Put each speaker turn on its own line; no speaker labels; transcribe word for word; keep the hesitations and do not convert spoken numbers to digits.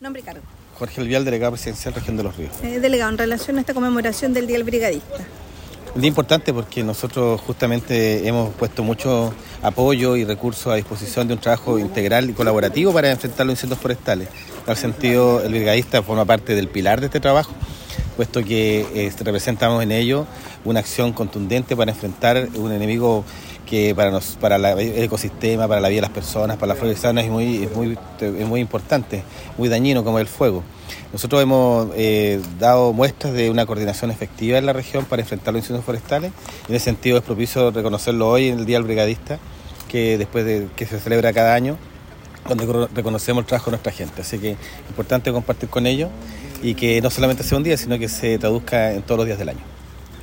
Nombre y cargo.
Jorge Alvial, delegado presidencial Región de los Ríos.
Eh, delegado, en relación a esta conmemoración del Día del Brigadista.
Un día importante porque nosotros justamente hemos puesto mucho apoyo y recursos a disposición de un trabajo integral y colaborativo para enfrentar los incendios forestales. En ese sentido, el brigadista forma parte del pilar de este trabajo, puesto que eh, representamos en ello una acción contundente para enfrentar un enemigo que para nos, para la, el ecosistema, para la vida de las personas, para la flora y fauna es muy, es muy, es muy importante, muy dañino como el fuego. Nosotros hemos eh, dado muestras de una coordinación efectiva en la región para enfrentar los incendios forestales. En ese sentido es propicio reconocerlo hoy en el Día del Brigadista, que después de que se celebra cada año, donde reconocemos el trabajo de nuestra gente. Así que es importante compartir con ellos y que no solamente sea un día, sino que se traduzca en todos los días del año.